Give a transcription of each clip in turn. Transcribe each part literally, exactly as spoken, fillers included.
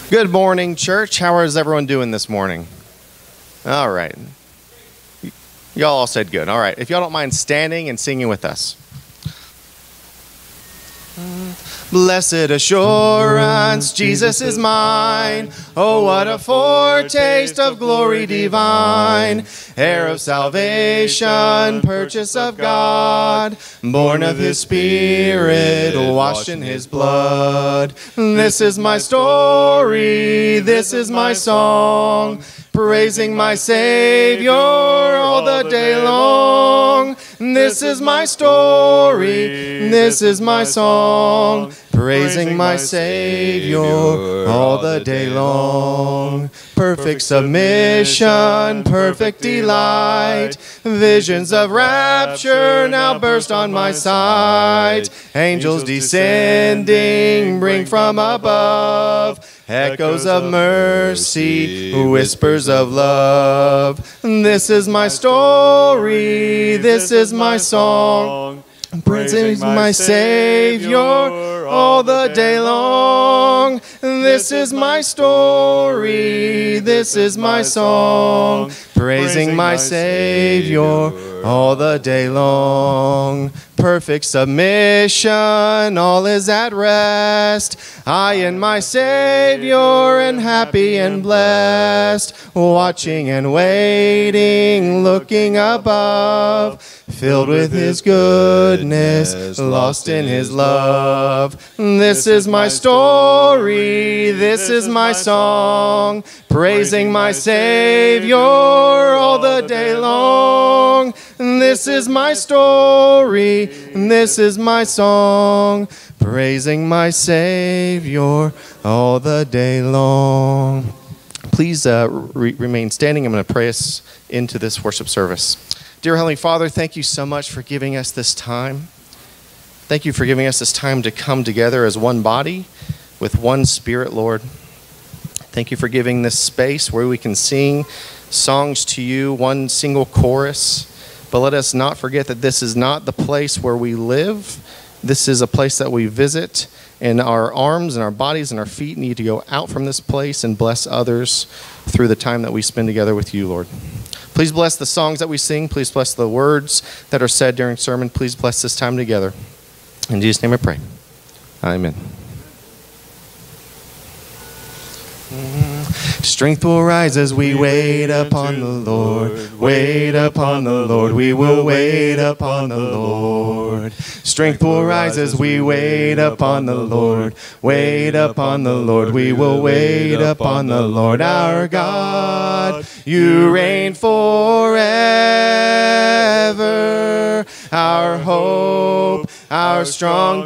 Good morning, church. How is everyone doing this morning? All right. Y'all all said good. All right. If y'all don't mind standing and singing with us. Blessed assurance, Jesus is mine. Oh, what a foretaste of glory divine. Heir of salvation, purchase of God, born of his Spirit, washed in his blood. This is my story, this is my song, praising my Savior all the day long. This is my story, this is my song, praising my Savior all the day long. Perfect submission, perfect delight, visions of rapture now burst on my sight. Angels descending bring from above echoes of mercy, whispers of love. This is my story, this is my song, praising my Savior all the day long. This is my story, this is my song, praising my Savior all the day long. Perfect submission, all is at rest. I and my Savior and happy and blessed, watching and waiting, looking above, filled with his goodness, lost in his love. This is my story, this is my song, praising my Savior all the day long. This is my story, this is my song, praising my Savior all the day long. Please uh, re- remain standing. I'm going to pray us into this worship service. Dear Heavenly Father, thank you so much for giving us this time. Thank you for giving us this time to come together as one body with one spirit, Lord. Thank you for giving this space where we can sing songs to you, one single chorus. But let us not forget that this is not the place where we live. This is a place that we visit, and our arms and our bodies and our feet need to go out from this place and bless others through the time that we spend together with you, Lord. Please bless the songs that we sing. Please bless the words that are said during sermon. Please bless this time together. In Jesus' name I pray. Amen. Strength will rise as we wait upon the Lord. Wait upon the Lord. We will wait upon the Lord. Strength will rise as we wait upon the Lord. Wait upon the Lord. We will wait upon the Lord our God. You reign forever. Our hope, our strong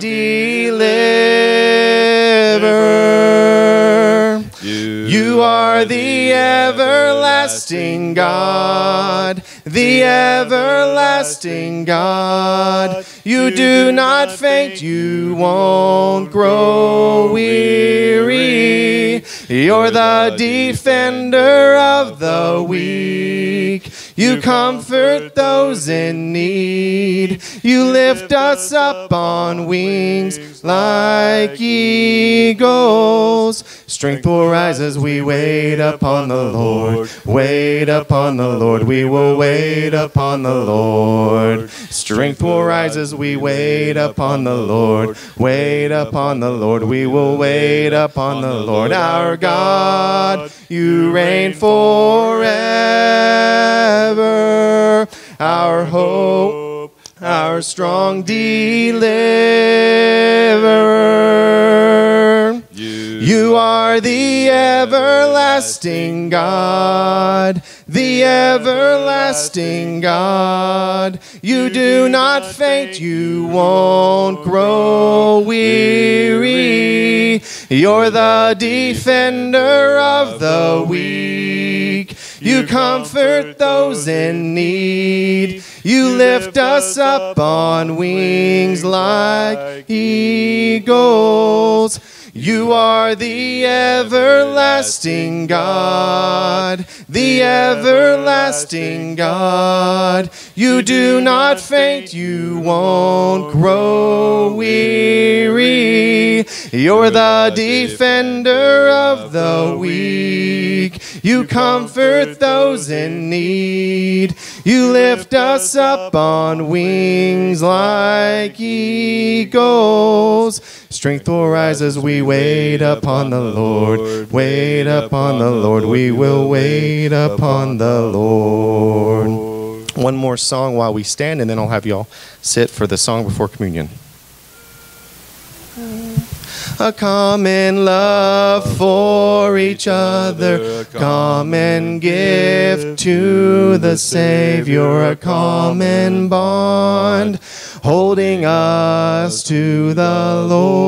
deliverer. You are the everlasting God, the everlasting God. You do not faint, you won't grow weary. You're the defender of the weak. You comfort those in need. You lift us up on wings like eagles. Strength will rise as we wait upon the Lord. Wait upon the Lord. We will wait upon the Lord. Strength will rise as we wait upon the Lord. Wait upon the Lord. We will wait upon the Lord our God. You reign forever. Our hope, our strong deliverer. You are the everlasting God, the everlasting God. You do not faint, you won't grow weary. You're the defender of the weak. You comfort those in need. You lift us up on wings like eagles. You are the everlasting God, the everlasting God. You do not faint, you won't grow weary. You're the defender of the weak. You comfort those in need. You lift us up on wings like eagles. Strength will rise as we wait upon the Lord. Wait upon the Lord. We will wait upon the Lord. One more song while we stand, and then I'll have y'all sit for the song before communion. A common love for each other, common gift to the Savior, a common bond holding us to the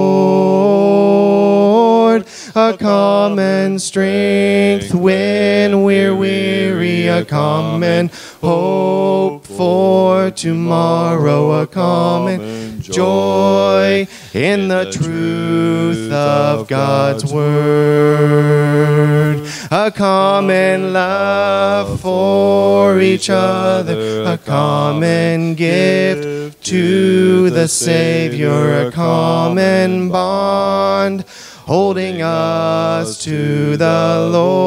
Lord, a common strength when we're weary, a common hope for tomorrow, a common joy in the truth of God's word, a common love for each other, a common gift to the Savior, a common bond holding us to the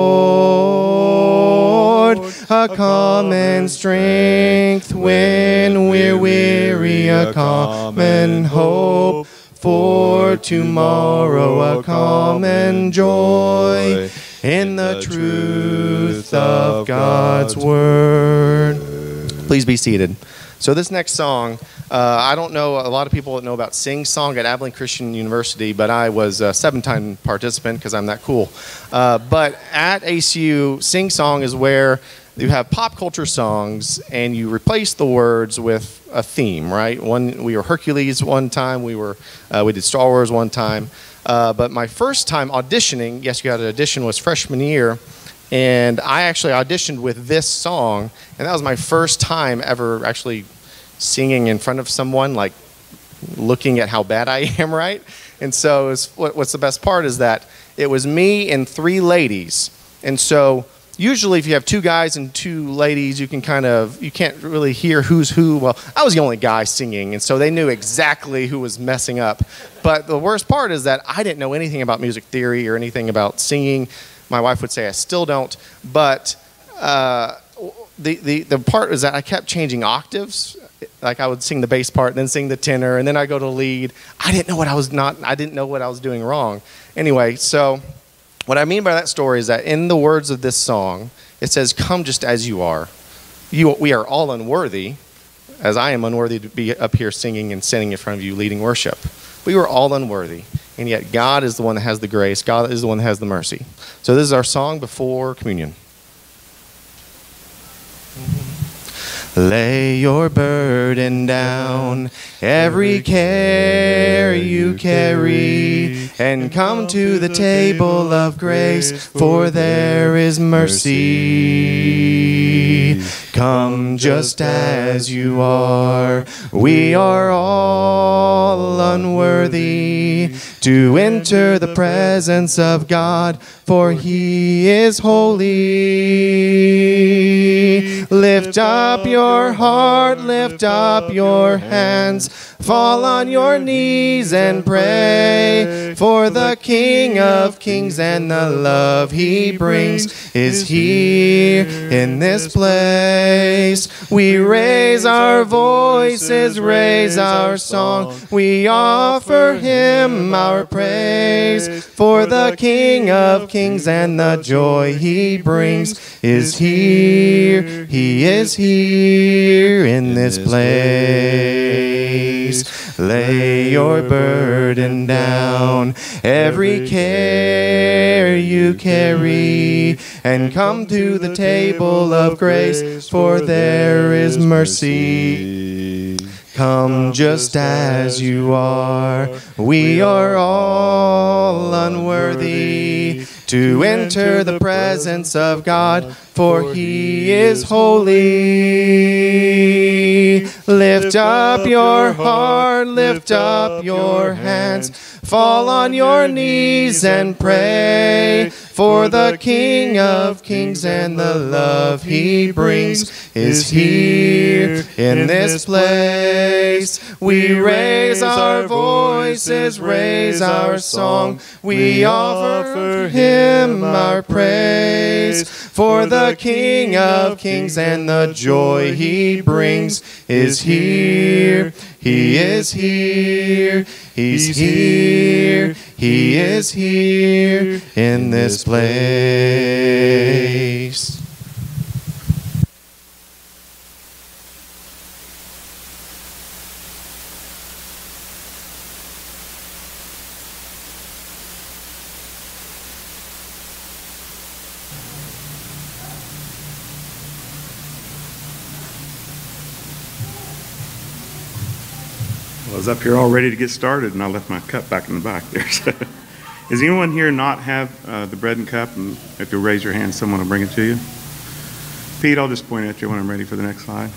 Lord, a common strength when we're weary, a common hope for tomorrow, a common joy in the truth of God's word. Please be seated. So this next song, uh, I don't know, a lot of people know about Sing Song at Abilene Christian University, but I was a seven-time participant because I'm that cool. Uh, but at A C U, Sing Song is where you have pop culture songs and you replace the words with a theme, right? One, we were Hercules one time, we were uh, we did Star Wars one time. Uh, but my first time auditioning, yes, you had an audition, was freshman year. And I actually auditioned with this song, and that was my first time ever actually singing in front of someone, like looking at how bad I am, right? And so it was, what, what's the best part is that it was me and three ladies. And so usually if you have two guys and two ladies, you can kind of, you can't really hear who's who. Well, I was the only guy singing, and so they knew exactly who was messing up. But the worst part is that I didn't know anything about music theory or anything about singing. My wife would say I still don't, but uh, the, the, the part is that I kept changing octaves. Like I would sing the bass part, then sing the tenor, and then I go to lead. I didn't know what I was not, I didn't know what I was doing wrong. Anyway, so what I mean by that story is that in the words of this song, it says, "Come just as you are." You, we are all unworthy, as I am unworthy to be up here singing and sitting in front of you leading worship. We were all unworthy. And yet God is the one that has the grace. God is the one that has the mercy. So this is our song before communion. Lay your burden down, every care you carry, and come to the table of grace, for there is mercy. Come just as you are. We are all unworthy to enter the presence of God, for He is holy. Lift up your heart, lift up your hands, fall on your knees and pray, for the King of Kings and the love He brings is here in this place. We raise our voices, raise our song, we offer Him our praise, for the King of Kings and the joy He brings is here, He is here in this place. Lay your burden down, every care you carry, and come to the table of grace, for there is mercy. Come just as you are. We are all unworthy to enter the presence of God, for he is holy. Lift up your heart, lift up your hands, fall on your knees and pray, for the King of Kings and the love he brings is here in this place. We raise our voices, raise our song, we offer him our praise, for the King of Kings and the joy he brings is here. He is here, he's here, he is here in this place. I was up here all ready to get started, and I left my cup back in the back there. So, does anyone here not have uh, the bread and cup? And if you'll raise your hand, someone will bring it to you. Pete, I'll just point at you when I'm ready for the next slide.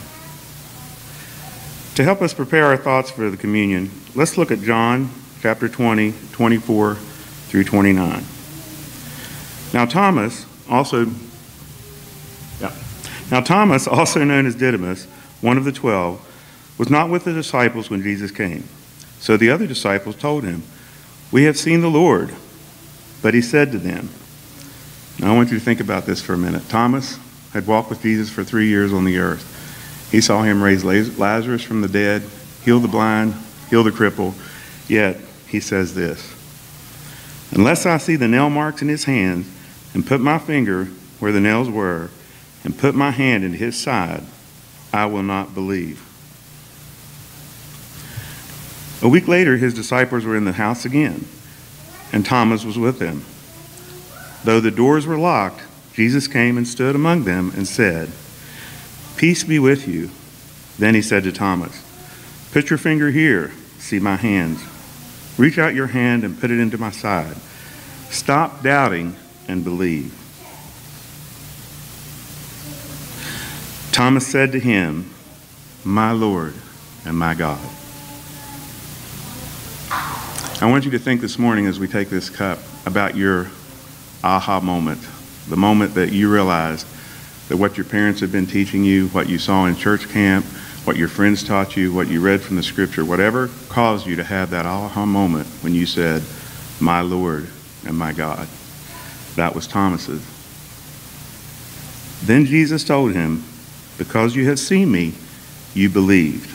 To help us prepare our thoughts for the communion, let's look at John chapter twenty, twenty-four through twenty-nine. Now Thomas, also, yeah. Now Thomas, also known as Didymus, one of the twelve, was not with the disciples when Jesus came. So the other disciples told him, "We have seen the Lord." But he said to them, now I want you to think about this for a minute. Thomas had walked with Jesus for three years on the earth. He saw him raise Lazarus from the dead, heal the blind, heal the cripple. Yet he says this, "Unless I see the nail marks in his hands and put my finger where the nails were and put my hand into his side, I will not believe." A week later, his disciples were in the house again, and Thomas was with them. Though the doors were locked, Jesus came and stood among them and said, "Peace be with you." Then he said to Thomas, "Put your finger here, see my hands. Reach out your hand and put it into my side. Stop doubting and believe." Thomas said to him, "My Lord and my God." I want you to think this morning as we take this cup about your aha moment, the moment that you realized that what your parents have been teaching you, what you saw in church camp, what your friends taught you, what you read from the scripture, whatever caused you to have that aha moment when you said, "My Lord and my God." That was Thomas's. Then Jesus told him, "Because you have seen me, you believed."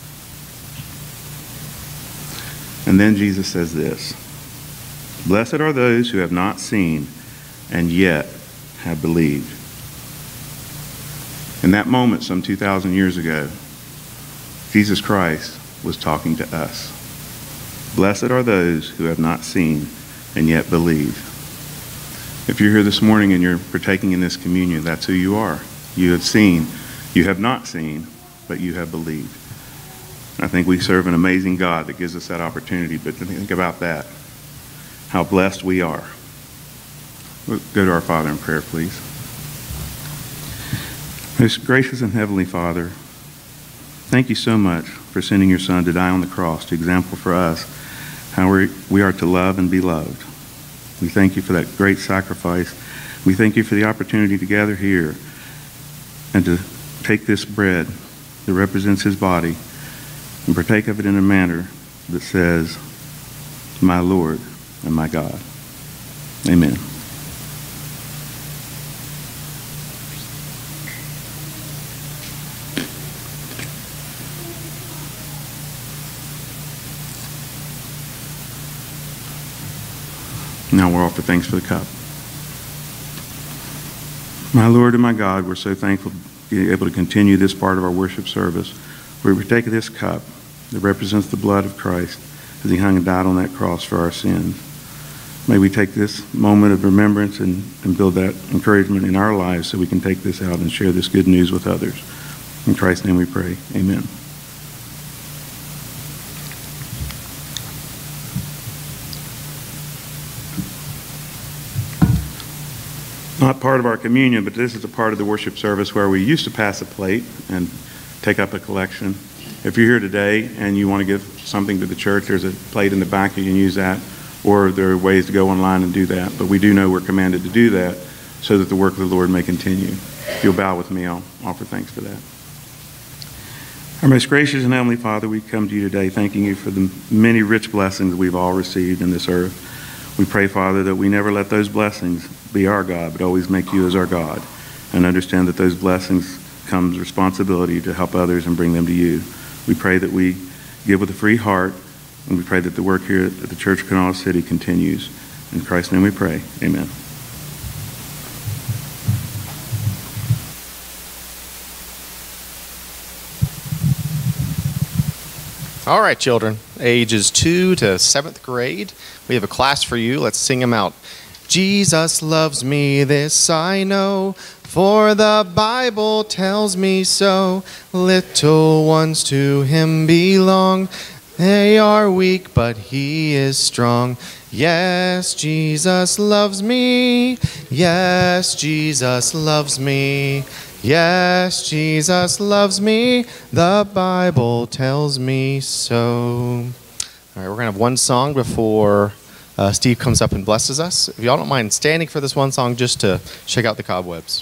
And then Jesus says this, "Blessed are those who have not seen and yet have believed." In that moment, some two thousand years ago, Jesus Christ was talking to us. Blessed are those who have not seen and yet believe. If you're here this morning and you're partaking in this communion, that's who you are. You have seen, you have not seen, but you have believed. I think we serve an amazing God that gives us that opportunity, but think about that, how blessed we are. We'll go to our Father in prayer, please. Most gracious and heavenly Father, thank you so much for sending your Son to die on the cross to example for us how we are to love and be loved. We thank you for that great sacrifice. We thank you for the opportunity to gather here and to take this bread that represents his body and partake of it in a manner that says, "My Lord and my God." Amen. Now we're offer thanks for the cup. My Lord and my God, we're so thankful to be able to continue this part of our worship service where we take this cup that represents the blood of Christ as he hung and died on that cross for our sins. May we take this moment of remembrance and, and build that encouragement in our lives so we can take this out and share this good news with others. In Christ's name we pray. Amen. not part of our communion, but this is a part of the worship service where we used to pass a plate and take up a collection. If you're here today and you want to give something to the church, there's a plate in the back, you can use that, or there are ways to go online and do that. But we do know we're commanded to do that so that the work of the Lord may continue. If you'll bow with me, I'll offer thanks for that. Our most gracious and heavenly Father, we come to you today thanking you for the many rich blessings we've all received in this earth. We pray, Father, that we never let those blessings be our God, but always make you as our God, and understand that those blessings comes responsibility to help others and bring them to you. We pray that we give with a free heart, and we pray that the work here at the Church of Kanawha City continues. In Christ's name we pray. Amen. All right, children, ages two to seventh grade. We have a class for you. Let's sing them out. Jesus loves me, this I know, for the Bible tells me so. Little ones to him belong. They are weak, but he is strong. Yes, Jesus loves me. Yes, Jesus loves me. Yes, Jesus loves me. The Bible tells me so. All right, we're going to have one song before uh, Steve comes up and blesses us. If y'all don't mind standing for this one song just to shake out the cobwebs.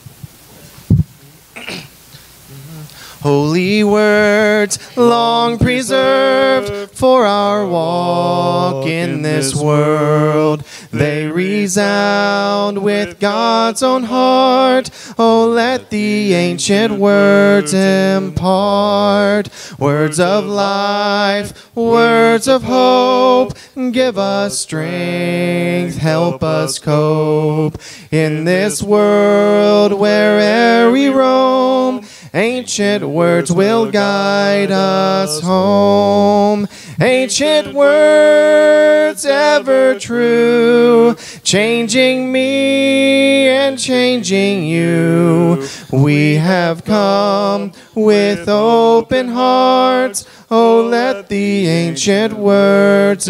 Holy words, long preserved for our walk in this world. They resound with God's own heart. Oh, let the ancient words impart. Words of life, words of hope. Give us strength, help us cope. In this world, where'er we roam, ancient words will guide us home. Ancient words ever true, changing me and changing you. We have come with open hearts. Oh, let the ancient words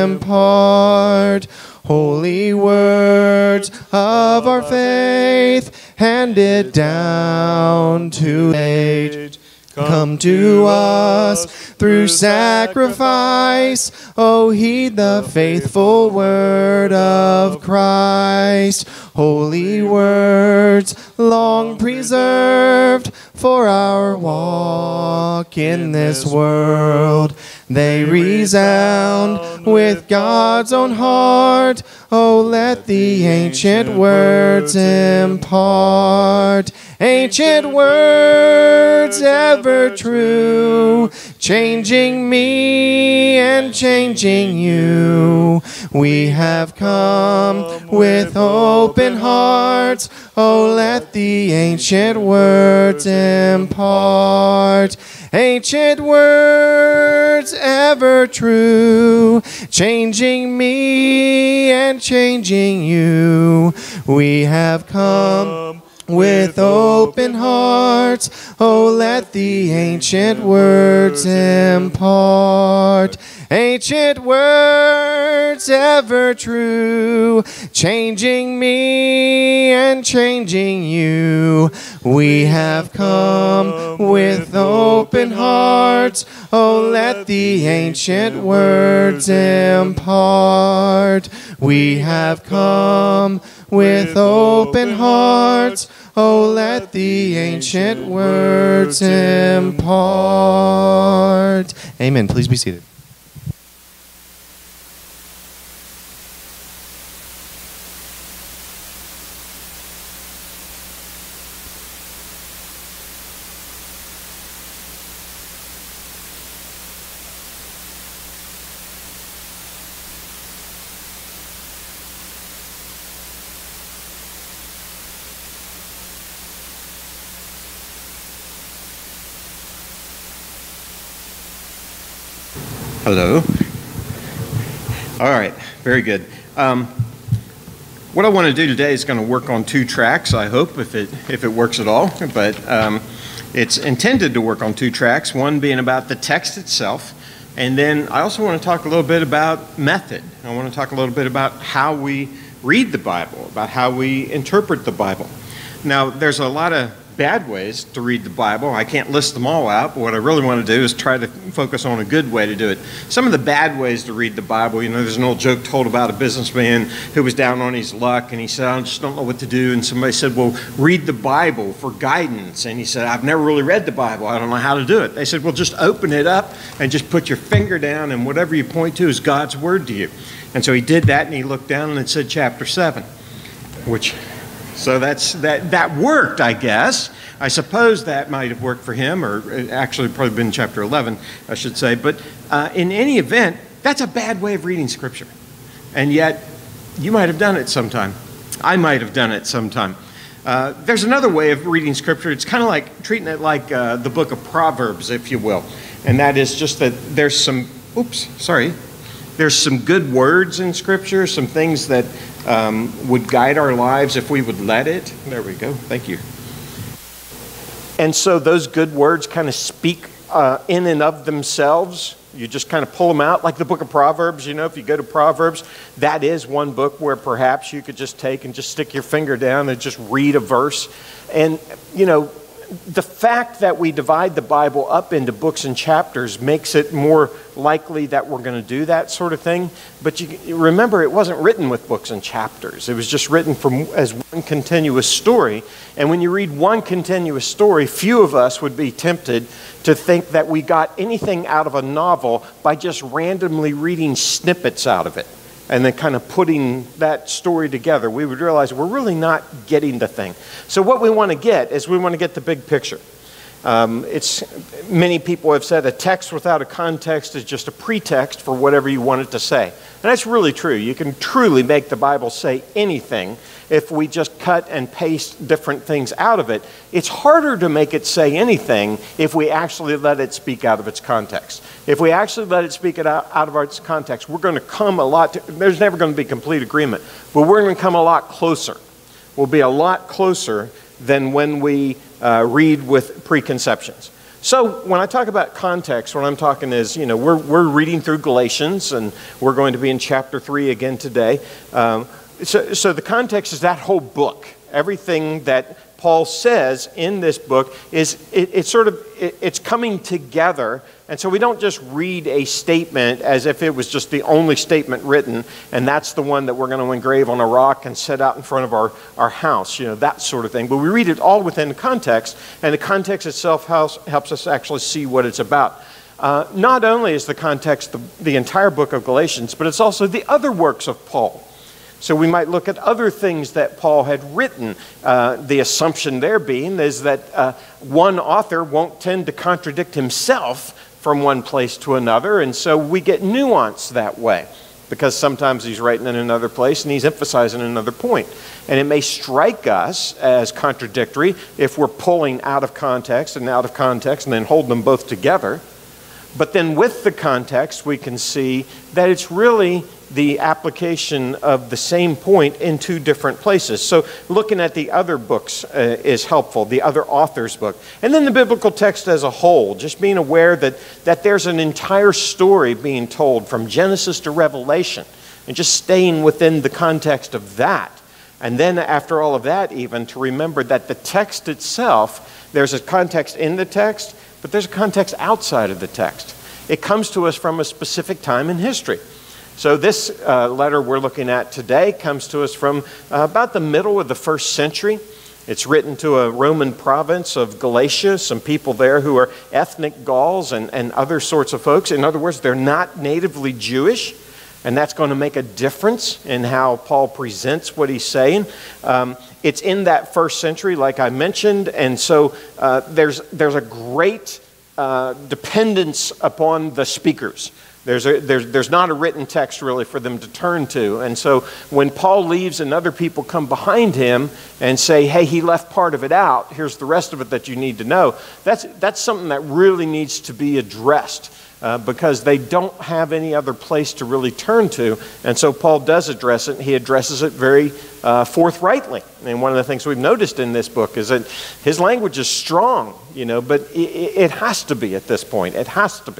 impart. Holy words of our faith, handed down to age, come to us through sacrifice. Oh, heed the faithful word of Christ. Holy words, long preserved for our walk in this world. They resound with God's own heart. Oh, let the ancient words impart. Ancient words ever true, changing me and changing you. We have come with open hearts. Oh, let the ancient words impart. Ancient words ever true, changing me and changing you. We have come with open hearts. Oh, let the ancient words impart. Ancient words ever true, changing me and changing you. We have come with open hearts. Oh, let the ancient words impart. We have come with open hearts. Oh, let the ancient words impart. Amen. Please be seated. Hello. All right, very good. Um, what I want to do today is going to work on two tracks, I hope, if it if it works at all. But um, it's intended to work on two tracks, one being about the text itself, and then I also want to talk a little bit about method. I want to talk a little bit about how we read the Bible, about how we interpret the Bible. Now, there's a lot of bad ways to read the Bible. I can't list them all out, but what I really want to do is try to focus on a good way to do it. Some of the bad ways to read the Bible, you know, there's an old joke told about a businessman who was down on his luck, and he said, I just don't know what to do. And somebody said, well, read the Bible for guidance. And he said, I've never really read the Bible. I don't know how to do it. They said, well, just open it up and just put your finger down, and whatever you point to is God's word to you. And so he did that, and he looked down and it said chapter seven, which... So that's that. That worked, I guess. I suppose that might have worked for him, or actually probably been chapter eleven, I should say. But uh, in any event, that's a bad way of reading Scripture. And yet, you might have done it sometime. I might have done it sometime. Uh, there's another way of reading Scripture. It's kind of like treating it like uh, the book of Proverbs, if you will. And that is just that there's some, oops, sorry. There's some good words in Scripture, some things that um, would guide our lives if we would let it. There we go. Thank you. And so those good words kind of speak uh, in and of themselves. You just kind of pull them out, like the book of Proverbs. You know, if you go to Proverbs, that is one book where perhaps you could just take and just stick your finger down and just read a verse. And, you know, the fact that we divide the Bible up into books and chapters makes it more likely that we're going to do that sort of thing. But you remember, it wasn't written with books and chapters. It was just written from as one continuous story. And when you read one continuous story, few of us would be tempted to think that we got anything out of a novel by just randomly reading snippets out of it and then kind of putting that story together. We would realize we're really not getting the thing. So what we want to get is we want to get the big picture. Um, it's many people have said a text without a context is just a pretext for whatever you want it to say. And that's really true. You can truly make the Bible say anything if we just cut and paste different things out of it. It's harder to make it say anything if we actually let it speak out of its context. If we actually let it speak it out, out of its context, we're going to come a lot, to, there's never going to be complete agreement, but we're going to come a lot closer. We'll be a lot closer than when we uh, read with preconceptions. So when I talk about context, what I'm talking is, you know, we're, we're reading through Galatians, and we're going to be in chapter three again today. Um, so, so the context is that whole book. Everything that Paul says in this book is, it, it's sort of, it, it's coming together. And so we don't just read a statement as if it was just the only statement written, and that's the one that we're going to engrave on a rock and set out in front of our, our house, you know, that sort of thing. But we read it all within the context, and the context itself helps, helps us actually see what it's about. Uh, not only is the context the, the entire book of Galatians, but it's also the other works of Paul. So we might look at other things that Paul had written. Uh, the assumption there being is that uh, one author won't tend to contradict himself from one place to another, and so we get nuance that way, because sometimes he's writing in another place and he's emphasizing another point. And it may strike us as contradictory if we're pulling out of context and out of context and then holding them both together. But then with the context, we can see that it's really the application of the same point in two different places. So looking at the other books uh, is helpful, the other author's book. And then the biblical text as a whole, just being aware that, that there's an entire story being told from Genesis to Revelation, and just staying within the context of that. And then after all of that, even to remember that the text itself, there's a context in the text, but there's a context outside of the text. It comes to us from a specific time in history. So this uh, letter we're looking at today comes to us from uh, about the middle of the first century. It's written to a Roman province of Galatia, some people there who are ethnic Gauls and, and other sorts of folks. In other words, they're not natively Jewish, and that's going to make a difference in how Paul presents what he's saying. Um, it's in that first century, like I mentioned, and so uh, there's, there's a great uh, dependence upon the speakers. There's, a, there's, there's not a written text really for them to turn to. And so when Paul leaves and other people come behind him and say, hey, he left part of it out, here's the rest of it that you need to know, that's, that's something that really needs to be addressed uh, because they don't have any other place to really turn to. And so Paul does address it. He addresses it very uh, forthrightly. And one of the things we've noticed in this book is that his language is strong, you know, but it, it has to be at this point. It has to be.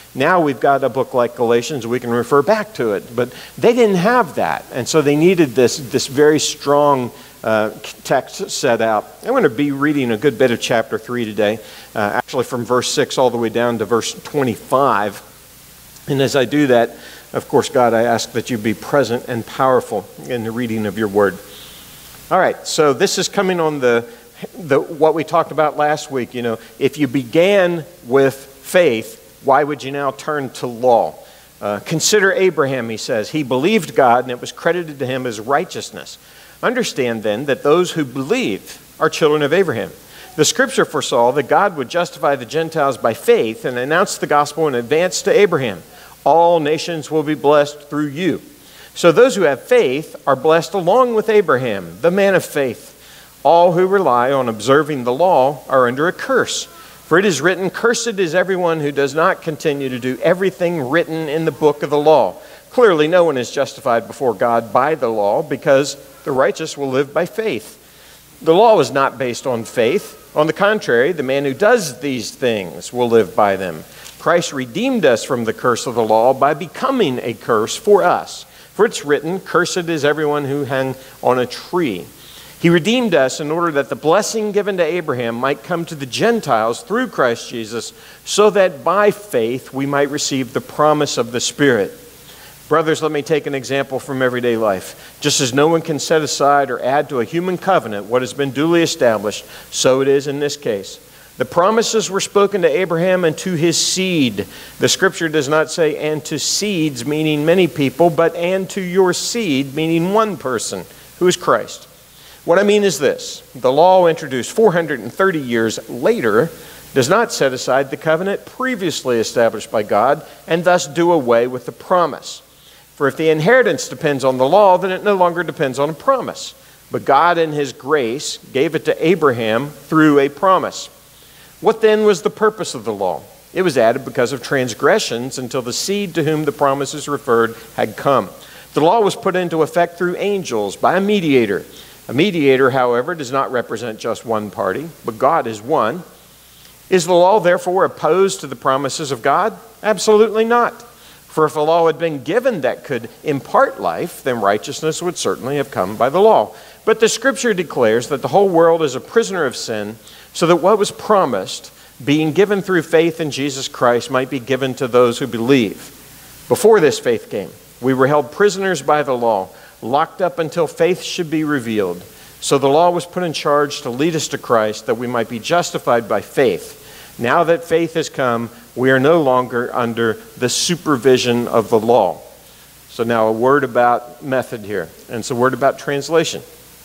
Now we've got a book like Galatians, we can refer back to it. But they didn't have that. And so they needed this, this very strong uh, text set out. I'm going to be reading a good bit of chapter three today, uh, actually from verse six all the way down to verse twenty-five. And as I do that, of course, God, I ask that you be present and powerful in the reading of your word. All right, so this is coming on the, the what we talked about last week. You know, if you began with faith, why would you now turn to law? Uh, Consider Abraham, he says. He believed God, and it was credited to him as righteousness. Understand, then, that those who believe are children of Abraham. The Scripture foresaw that God would justify the Gentiles by faith and announce the gospel in advance to Abraham. All nations will be blessed through you. So those who have faith are blessed along with Abraham, the man of faith. All who rely on observing the law are under a curse. For it is written, "Cursed is everyone who does not continue to do everything written in the book of the law." Clearly, no one is justified before God by the law, because the righteous will live by faith. The law is not based on faith. On the contrary, the man who does these things will live by them. Christ redeemed us from the curse of the law by becoming a curse for us. For it's written, "Cursed is everyone who hangs on a tree." He redeemed us in order that the blessing given to Abraham might come to the Gentiles through Christ Jesus, so that by faith we might receive the promise of the Spirit. Brothers, let me take an example from everyday life. Just as no one can set aside or add to a human covenant what has been duly established, so it is in this case. The promises were spoken to Abraham and to his seed. The Scripture does not say, "and to seeds," meaning many people, but "and to your seed," meaning one person, who is Christ. What I mean is this: the law introduced four hundred thirty years later does not set aside the covenant previously established by God and thus do away with the promise. For if the inheritance depends on the law, then it no longer depends on a promise. But God in his grace gave it to Abraham through a promise. What then was the purpose of the law? It was added because of transgressions until the seed to whom the promises referred had come. The law was put into effect through angels by a mediator. A mediator, however, does not represent just one party, but God is one. Is the law therefore opposed to the promises of God? Absolutely not. For if a law had been given that could impart life, then righteousness would certainly have come by the law. But the Scripture declares that the whole world is a prisoner of sin, so that what was promised, being given through faith in Jesus Christ, might be given to those who believe. Before this faith came, we were held prisoners by the law, locked up until faith should be revealed. So the law was put in charge to lead us to Christ, that we might be justified by faith. Now that faith has come, we are no longer under the supervision of the law. So now a word about method here, and it's a word about translation.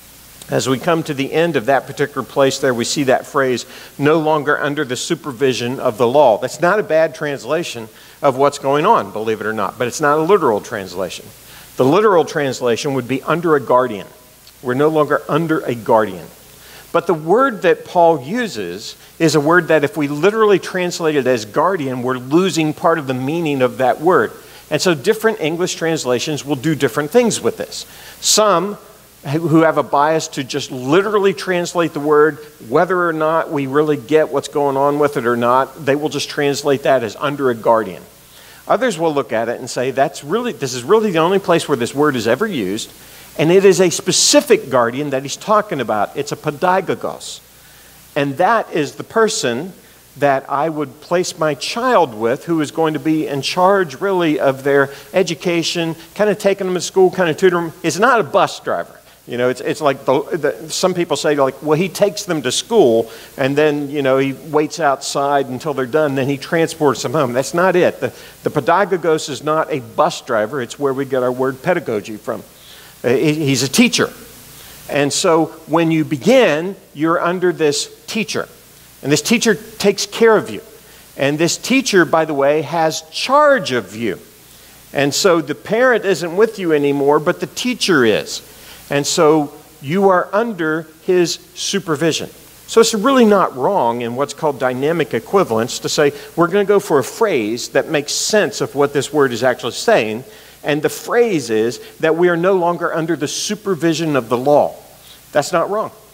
As we come to the end of that particular place there, we see that phrase, "no longer under the supervision of the law." That's not a bad translation of what's going on, believe it or not, but it's not a literal translation. The literal translation would be "under a guardian." We're no longer under a guardian. But the word that Paul uses is a word that if we literally translate it as guardian, we're losing part of the meaning of that word. And so different English translations will do different things with this. Some who have a bias to just literally translate the word, whether or not we really get what's going on with it or not, they will just translate that as "under a guardian." Others will look at it and say, that's really, this is really the only place where this word is ever used, and it is a specific guardian that he's talking about. It's a pedagogos. And that is the person that I would place my child with, who is going to be in charge really of their education, kind of taking them to school, kind of tutoring them. It's not a bus driver. You know, it's it's like the, the, some people say, like, well, he takes them to school and then, you know, he waits outside until they're done, then he transports them home. That's not it. The, the pedagogos is not a bus driver. It's where we get our word pedagogy from. Uh, he, he's a teacher. And so when you begin, you're under this teacher. And this teacher takes care of you. And this teacher, by the way, has charge of you. And so the parent isn't with you anymore, but the teacher is. And so you are under his supervision. So it's really not wrong in what's called dynamic equivalence to say we're going to go for a phrase that makes sense of what this word is actually saying. And the phrase is that we are no longer under the supervision of the law. That's not wrong.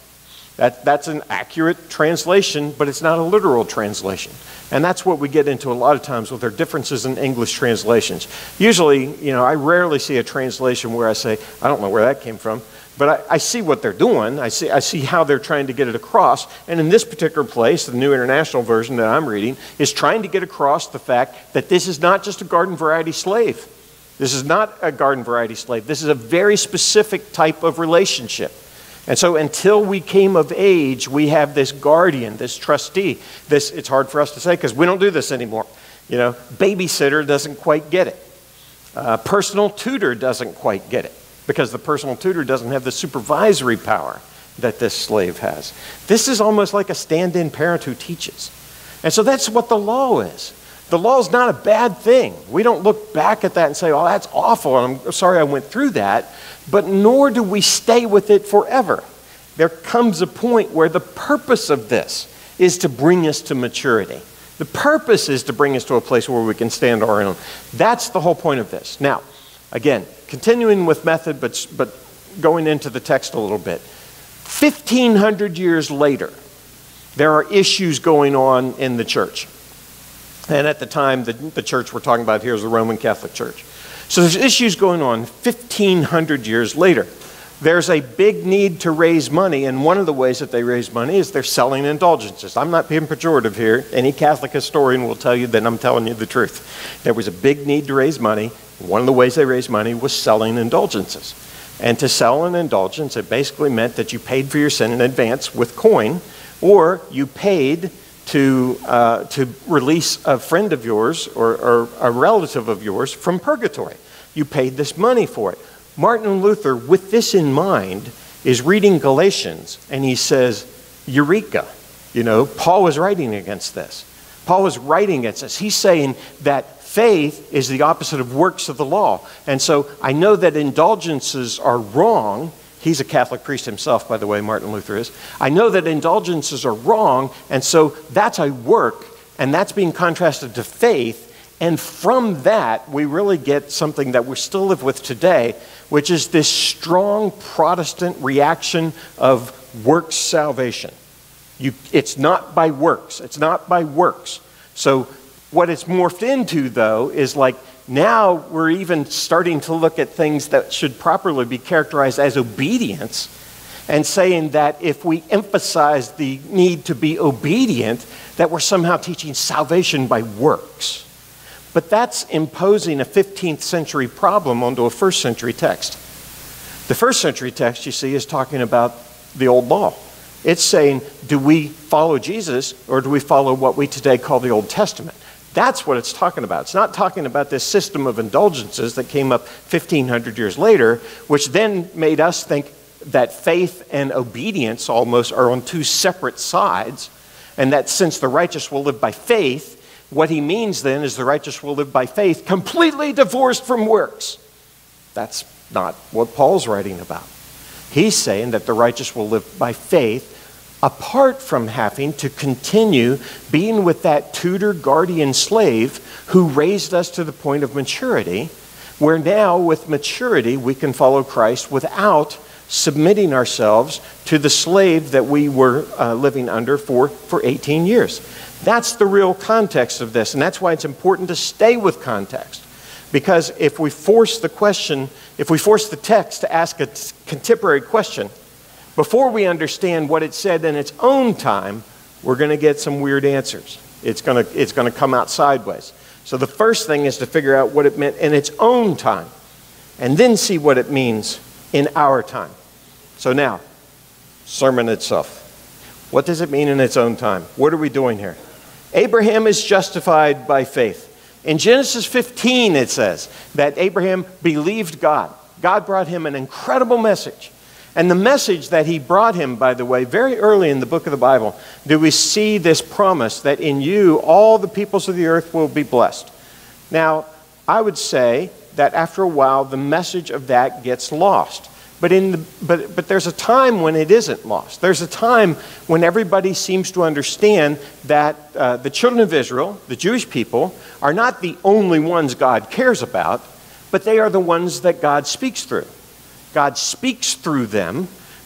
That, that's an accurate translation, but it's not a literal translation. And that's what we get into a lot of times with our differences in English translations. Usually, you know, I rarely see a translation where I say, I don't know where that came from, but I, I see what they're doing. I see, I see how they're trying to get it across. And in this particular place, the New International Version that I'm reading is trying to get across the fact that this is not just a garden variety slave. This is not a garden variety slave. This is a very specific type of relationship. And so until we came of age, we have this guardian, this trustee. This, it's hard for us to say because we don't do this anymore. You know, babysitter doesn't quite get it. Uh, personal tutor doesn't quite get it because the personal tutor doesn't have the supervisory power that this slave has. This is almost like a stand-in parent who teaches. And so that's what the law is. The law is not a bad thing. We don't look back at that and say, oh, that's awful, and I'm sorry I went through that. But nor do we stay with it forever. There comes a point where the purpose of this is to bring us to maturity. The purpose is to bring us to a place where we can stand on our own. That's the whole point of this. Now, again, continuing with method, but, but going into the text a little bit. fifteen hundred years later, there are issues going on in the church. And at the time, the, the church we're talking about here is the Roman Catholic Church. So there's issues going on fifteen hundred years later. There's a big need to raise money, and one of the ways that they raise money is they're selling indulgences. I'm not being pejorative here. Any Catholic historian will tell you that I'm telling you the truth. There was a big need to raise money. One of the ways they raised money was selling indulgences. And to sell an indulgence, it basically meant that you paid for your sin in advance with coin, or you paid to uh, to release a friend of yours or, or a relative of yours from purgatory. You paid this money for it. Martin Luther, with this in mind, is reading Galatians, and he says, Eureka. You know, Paul was writing against this. Paul was writing against this. He's saying that faith is the opposite of works of the law. And so I know that indulgences are wrong. He's a Catholic priest himself, by the way, Martin Luther is. I know that indulgences are wrong, and so that's a work, and that's being contrasted to faith. And from that, we really get something that we still live with today, which is this strong Protestant reaction of works salvation. You, it's not by works. It's not by works. So what it's morphed into, though, is like now we're even starting to look at things that should properly be characterized as obedience, and saying that if we emphasize the need to be obedient, that we're somehow teaching salvation by works. But that's imposing a fifteenth century problem onto a first century text. The first century text, you see, is talking about the old law. It's saying, do we follow Jesus or do we follow what we today call the Old Testament? That's what it's talking about. It's not talking about this system of indulgences that came up fifteen hundred years later, which then made us think that faith and obedience almost are on two separate sides, and that since the righteous will live by faith, what he means then is the righteous will live by faith, completely divorced from works. That's not what Paul's writing about. He's saying that the righteous will live by faith apart from having to continue being with that tutor, guardian, slave who raised us to the point of maturity, where now with maturity we can follow Christ without submitting ourselves to the slave that we were uh, living under for, for eighteen years. That's the real context of this, and that's why it's important to stay with context. Because if we force the question, if we force the text to ask a t- contemporary question, before we understand what it said in its own time, we're going to get some weird answers. It's going to, it's going to come out sideways. So the first thing is to figure out what it meant in its own time, and then see what it means in our time. So now, sermon itself. What does it mean in its own time? What are we doing here? Abraham is justified by faith. In Genesis fifteen, it says that Abraham believed God. God brought him an incredible message. And the message that he brought him, by the way, very early in the book of the Bible, do we see this promise that in you all the peoples of the earth will be blessed. Now, I would say that after a while, the message of that gets lost. But, in the, but, but there's a time when it isn't lost. There's a time when everybody seems to understand that uh, the children of Israel, the Jewish people, are not the only ones God cares about, but they are the ones that God speaks through. God speaks through them,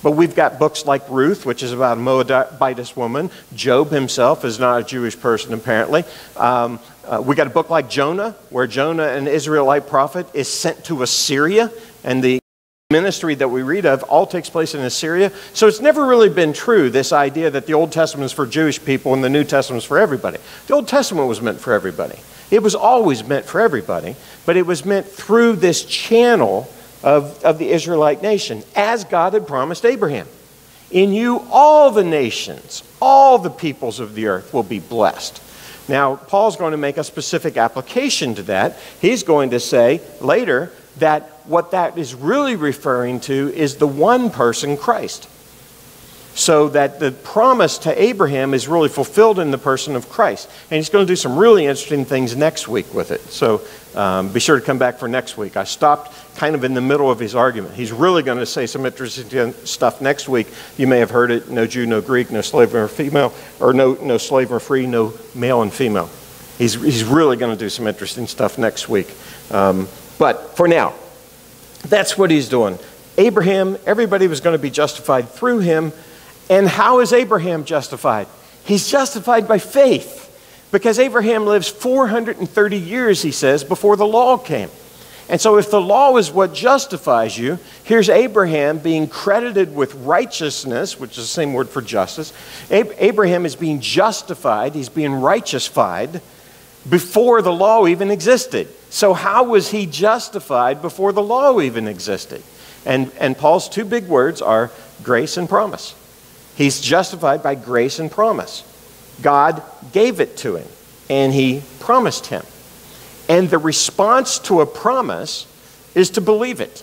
But we've got books like Ruth, which is about a Moabitess woman. Job himself is not a Jewish person, apparently. Um, uh, we got a book like Jonah, where Jonah, an Israelite prophet, is sent to Assyria, and the ministry that we read of all takes place in Assyria. So it's never really been true, this idea that the Old Testament is for Jewish people and the New Testament is for everybody. The Old Testament was meant for everybody. It was always meant for everybody, but it was meant through this channel of, of the Israelite nation, as God had promised Abraham. In you, all the nations, all the peoples of the earth will be blessed. Now, Paul's going to make a specific application to that. He's going to say later that what that is really referring to is the one person, Christ. So that the promise to Abraham is really fulfilled in the person of Christ. And he's going to do some really interesting things next week with it. So um, be sure to come back for next week. I stopped kind of in the middle of his argument. He's really going to say some interesting stuff next week. You may have heard it: no Jew, no Greek, no slave or female, or no, no slave or free, no male and female. He's, he's really going to do some interesting stuff next week. Um, but for now, that's what he's doing. Abraham, everybody was going to be justified through him. And how is Abraham justified? He's justified by faith. Because Abraham lives four hundred thirty years, he says, before the law came. And so if the law is what justifies you, here's Abraham being credited with righteousness, which is the same word for justice. Ab- Abraham is being justified, he's being righteousified before the law even existed. So how was he justified before the law even existed? And, and Paul's two big words are grace and promise. He's justified by grace and promise. God gave it to him, and he promised him. And the response to a promise is to believe it.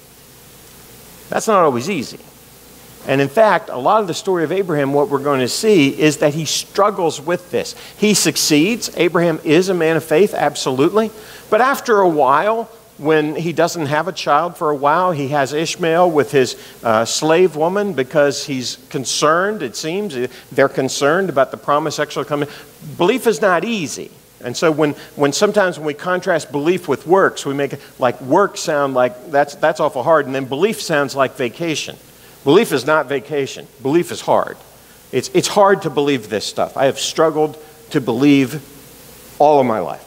That's not always easy. And in fact, a lot of the story of Abraham, what we're going to see is that he struggles with this. He succeeds. Abraham is a man of faith, absolutely. But after a while, when he doesn't have a child for a while, he has Ishmael with his uh, slave woman because he's concerned, it seems. They're concerned about the promise actually coming. Belief is not easy. And so when, when sometimes when we contrast belief with works, we make it like work sound like that's, that's awful hard, and then belief sounds like vacation. Belief is not vacation. Belief is hard. It's, it's hard to believe this stuff. I have struggled to believe all of my life.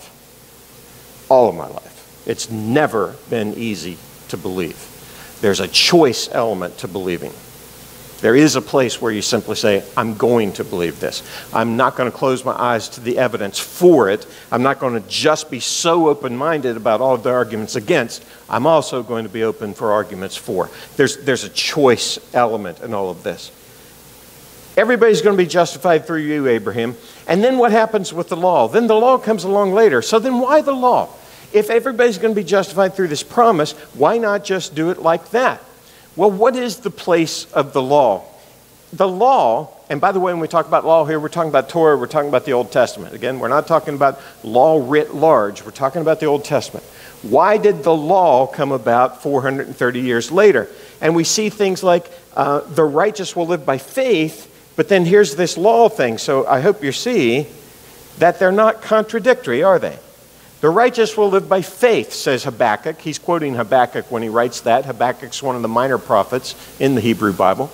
All of my life. It's never been easy to believe. There's a choice element to believing. There is a place where you simply say, I'm going to believe this. I'm not going to close my eyes to the evidence for it. I'm not going to just be so open-minded about all of the arguments against. I'm also going to be open for arguments for. There's, there's a choice element in all of this. Everybody's going to be justified through you, Abraham. And then what happens with the law? Then the law comes along later. So then why the law? If everybody's going to be justified through this promise, why not just do it like that? Well, what is the place of the law? The law, and by the way, when we talk about law here, we're talking about Torah, we're talking about the Old Testament. Again, we're not talking about law writ large, we're talking about the Old Testament. Why did the law come about four hundred thirty years later? And we see things like uh, the righteous will live by faith, but then here's this law thing. So I hope you see that they're not contradictory, are they? The righteous will live by faith, says Habakkuk. He's quoting Habakkuk when he writes that. Habakkuk's one of the minor prophets in the Hebrew Bible.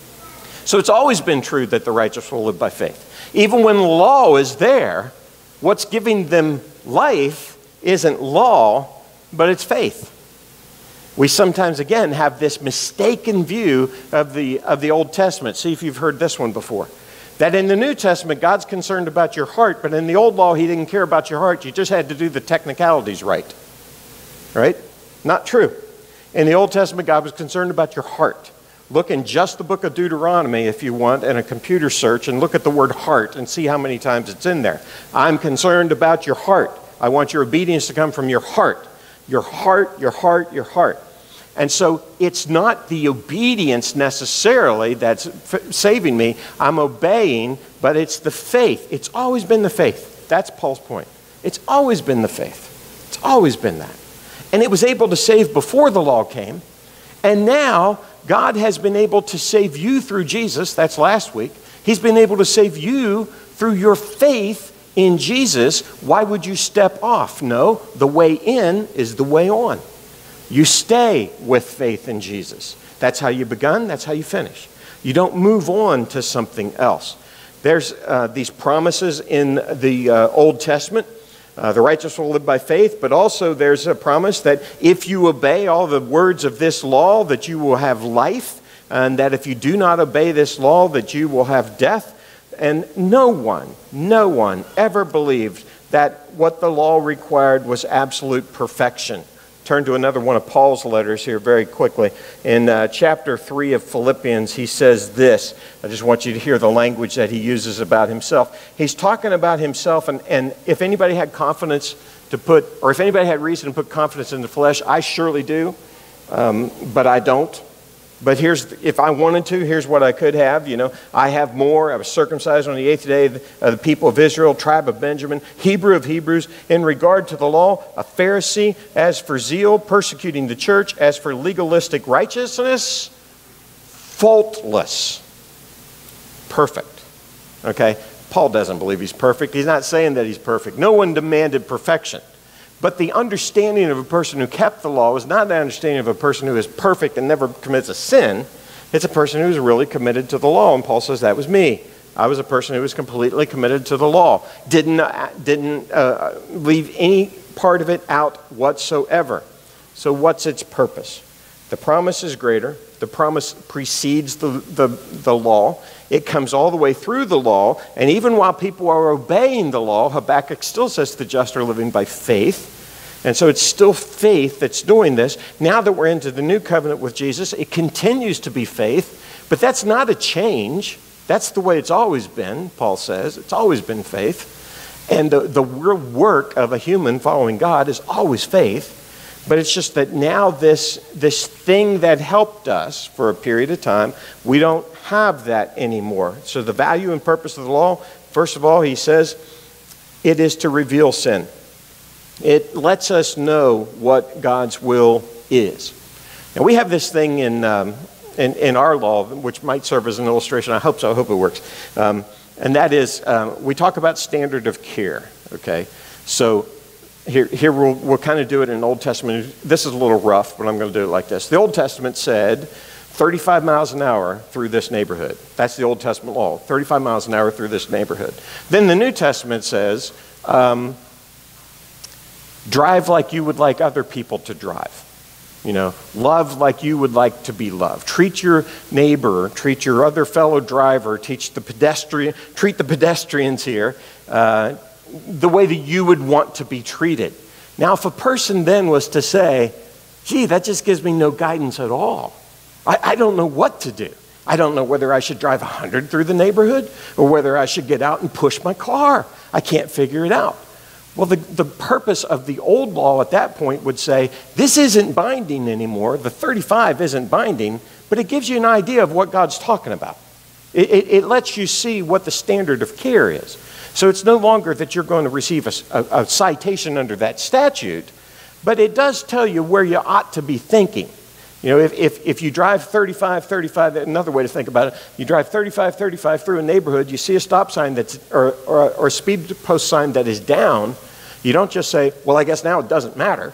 So it's always been true that the righteous will live by faith. Even when law is there, what's giving them life isn't law, but it's faith. We sometimes, again, have this mistaken view of the, of the Old Testament. See if you've heard this one before. That in the New Testament, God's concerned about your heart, but in the old law, he didn't care about your heart. You just had to do the technicalities right. Right? Not true. In the Old Testament, God was concerned about your heart. Look in just the book of Deuteronomy, if you want, in a computer search, and look at the word heart and see how many times it's in there. I'm concerned about your heart. I want your obedience to come from your heart. Your heart, your heart, your heart. And so it's not the obedience necessarily that's f- saving me. I'm obeying, but it's the faith. It's always been the faith. That's Paul's point. It's always been the faith. It's always been that. And it was able to save before the law came. And now God has been able to save you through Jesus. That's last week. He's been able to save you through your faith in Jesus. Why would you step off? No, the way in is the way on. You stay with faith in Jesus. That's how you begun, that's how you finish. You don't move on to something else. There's uh, these promises in the uh, Old Testament. Uh, the righteous will live by faith, but also there's a promise that if you obey all the words of this law, that you will have life, and that if you do not obey this law, that you will have death. And no one, no one ever believed that what the law required was absolute perfection. Turn to another one of Paul's letters here very quickly. In uh, chapter three of Philippians, he says this. I just want you to hear the language that he uses about himself. He's talking about himself, and, and if anybody had confidence to put, or if anybody had reason to put confidence in the flesh, I surely do, um, but I don't. But here's, if I wanted to, here's what I could have. You know, I have more. I was circumcised on the eighth day of the people of Israel, tribe of Benjamin, Hebrew of Hebrews. In regard to the law, a Pharisee. As for zeal, persecuting the church. As for legalistic righteousness, faultless. Perfect. Okay? Paul doesn't believe he's perfect. He's not saying that he's perfect. No one demanded perfection. But the understanding of a person who kept the law is not the understanding of a person who is perfect and never commits a sin. It's a person who is really committed to the law. And Paul says, that was me. I was a person who was completely committed to the law. Didn't, uh, didn't uh, leave any part of it out whatsoever. So what's its purpose? The promise is greater. The promise precedes the, the, the law. It comes all the way through the law. And even while people are obeying the law, Habakkuk still says the just are living by faith. And so it's still faith that's doing this. Now that we're into the new covenant with Jesus, it continues to be faith. But that's not a change. That's the way it's always been, Paul says. It's always been faith. And the, the real work of a human following God is always faith. But it's just that now this, this thing that helped us for a period of time, we don't have that anymore. So the value and purpose of the law, first of all, he says, it is to reveal sin. It lets us know what God's will is. And we have this thing in, um, in, in our law, which might serve as an illustration. I hope so. I hope it works. Um, and that is, um, we talk about standard of care, okay? So Here, here we'll, we'll kind of do it in Old Testament. This is a little rough, but I'm going to do it like this. The Old Testament said thirty-five miles an hour through this neighborhood. That's the Old Testament law, thirty-five miles an hour through this neighborhood. Then the New Testament says, um, drive like you would like other people to drive. You know, love like you would like to be loved. Treat your neighbor, treat your other fellow driver, teach the pedestrian, treat the pedestrians here, uh, the way that you would want to be treated. Now, if a person then was to say, gee, that just gives me no guidance at all. I, I don't know what to do. I don't know whether I should drive one hundred through the neighborhood or whether I should get out and push my car. I can't figure it out. Well, the, the purpose of the old law at that point would say, this isn't binding anymore. The thirty-five isn't binding, but it gives you an idea of what God's talking about. It, it, it lets you see what the standard of care is. So it's no longer that you're going to receive a, a, a citation under that statute, but it does tell you where you ought to be thinking. You know, if, if, if you drive thirty-five, thirty-five, another way to think about it, you drive thirty-five, thirty-five through a neighborhood, you see a stop sign that's, or, or, or a speed post sign that is down, you don't just say, well, I guess now it doesn't matter.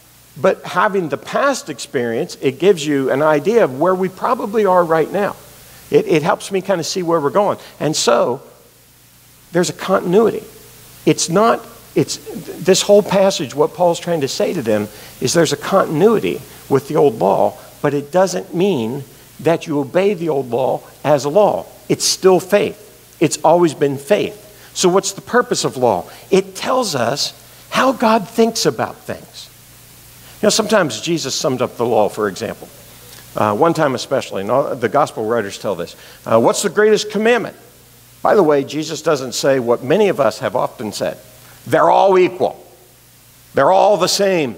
But having the past experience, it gives you an idea of where we probably are right now. It, it helps me kind of see where we're going. And so, there's a continuity. It's not, it's, this whole passage, what Paul's trying to say to them is there's a continuity with the old law, but it doesn't mean that you obey the old law as a law. It's still faith. It's always been faith. So what's the purpose of law? It tells us how God thinks about things. You know, sometimes Jesus summed up the law, for example. Uh, one time especially, and all, the gospel writers tell this. Uh, what's the greatest commandment? By the way, Jesus doesn't say what many of us have often said. They're all equal. They're all the same.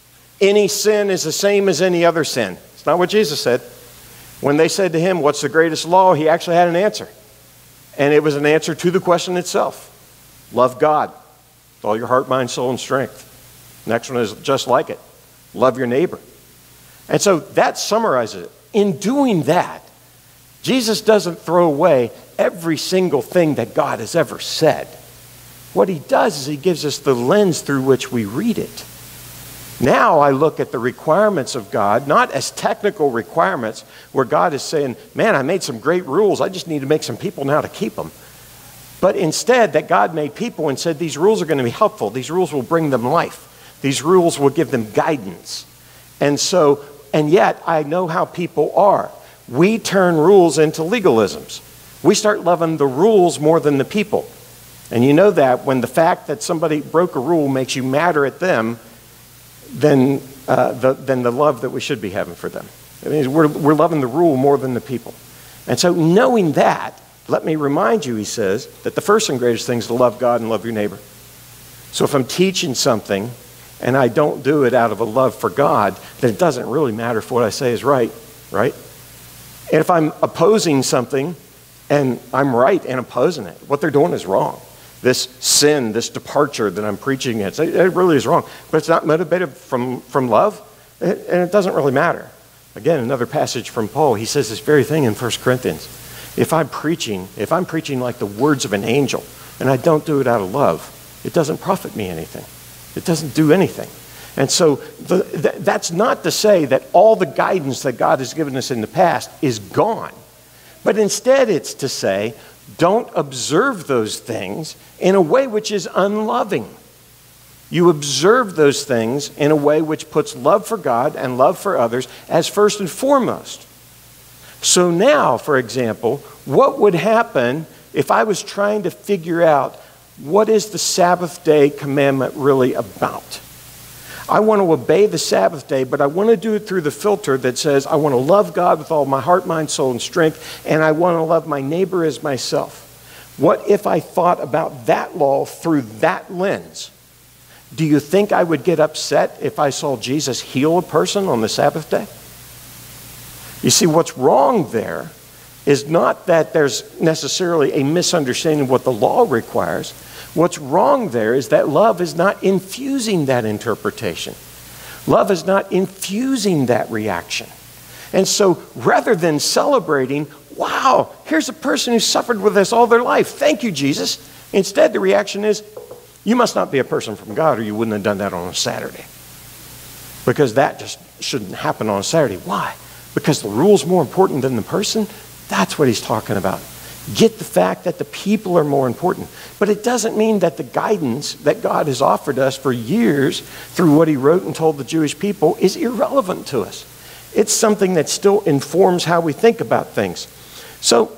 Any sin is the same as any other sin. It's not what Jesus said. When they said to him, what's the greatest law? He actually had an answer. And it was an answer to the question itself. Love God with all your heart, mind, soul, and strength. Next one is just like it. Love your neighbor. And so that summarizes it. In doing that, Jesus doesn't throw away every single thing that God has ever said. What he does is he gives us the lens through which we read it. Now I look at the requirements of God, not as technical requirements where God is saying, man, I made some great rules. I just need to make some people now to keep them. But instead that God made people and said, these rules are going to be helpful. These rules will bring them life. These rules will give them guidance. And so, and yet I know how people are. We turn rules into legalisms. We start loving the rules more than the people. And you know that when the fact that somebody broke a rule makes you madder at them than, uh, the, than the love that we should be having for them. It means we're, we're loving the rule more than the people. And so knowing that, let me remind you, he says, that the first and greatest thing is to love God and love your neighbor. So if I'm teaching something and I don't do it out of a love for God, then it doesn't really matter if what I say is right, right? And if I'm opposing something and I'm right in opposing it, what they're doing is wrong. This sin, this departure that I'm preaching against, it, it really is wrong. But it's not motivated from, from love, and it doesn't really matter. Again, another passage from Paul, he says this very thing in First Corinthians. If I'm preaching, if I'm preaching like the words of an angel, and I don't do it out of love, it doesn't profit me anything. It doesn't do anything. And so the, th that's not to say that all the guidance that God has given us in the past is gone. But instead it's to say, don't observe those things in a way which is unloving. You observe those things in a way which puts love for God and love for others as first and foremost. So now, for example, what would happen if I was trying to figure out what is the Sabbath day commandment really about? I want to obey the Sabbath day, but I want to do it through the filter that says I want to love God with all my heart, mind, soul, and strength, and I want to love my neighbor as myself. What if I thought about that law through that lens? Do you think I would get upset if I saw Jesus heal a person on the Sabbath day? You see, what's wrong there is not that there's necessarily a misunderstanding of what the law requires. What's wrong there is that love is not infusing that interpretation. Love is not infusing that reaction. And so rather than celebrating, wow, here's a person who suffered with us all their life. Thank you, Jesus. Instead, the reaction is, you must not be a person from God or you wouldn't have done that on a Saturday. Because that just shouldn't happen on a Saturday. Why? Because the rule's more important than the person? That's what he's talking about. Get the fact that the people are more important. But it doesn't mean that the guidance that God has offered us for years through what he wrote and told the Jewish people is irrelevant to us. It's something that still informs how we think about things. So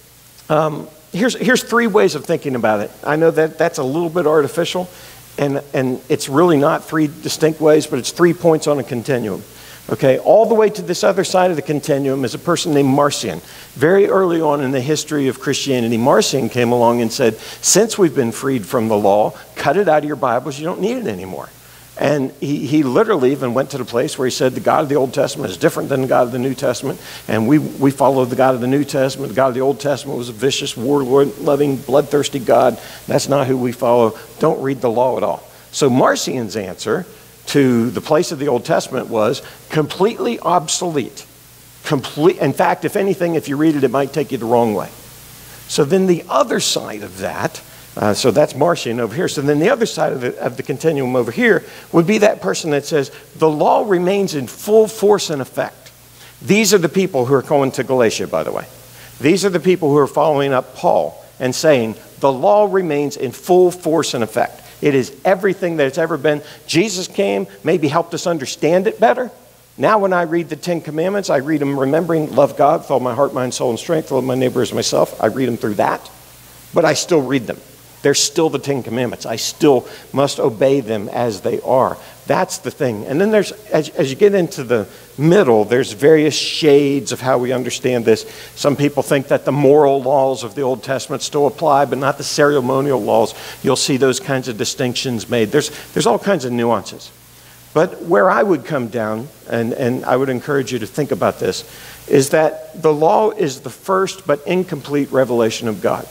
um, here's, here's three ways of thinking about it. I know that that's a little bit artificial, and, and it's really not three distinct ways, but it's three points on a continuum. Okay, all the way to this other side of the continuum is a person named Marcion. Very early on in the history of Christianity, Marcion came along and said, since we've been freed from the law, cut it out of your Bibles, you don't need it anymore. And he, he literally even went to the place where he said the God of the Old Testament is different than the God of the New Testament, and we, we follow the God of the New Testament. The God of the Old Testament was a vicious, warlord-loving, bloodthirsty God. That's not who we follow. Don't read the law at all. So Marcion's answer to the place of the Old Testament was completely obsolete. Complete, in fact, if anything, if you read it, it might take you the wrong way. So then the other side of that, uh, so that's Marcion over here. So then the other side of the, of the continuum over here would be that person that says the law remains in full force and effect. These are the people who are going to Galatia, by the way. These are the people who are following up Paul and saying the law remains in full force and effect. It is everything that it's ever been. Jesus came, maybe helped us understand it better. Now when I read the Ten Commandments, I read them remembering, love God with all my heart, mind, soul, and strength, love my neighbor as myself. I read them through that, but I still read them. They're still the Ten Commandments. I still must obey them as they are. That's the thing. And then there's, as, as you get into the middle, there's various shades of how we understand this. Some people think that the moral laws of the Old Testament still apply, but not the ceremonial laws. You'll see those kinds of distinctions made. There's, there's all kinds of nuances. But where I would come down, and, and I would encourage you to think about this, is that the law is the first but incomplete revelation of God.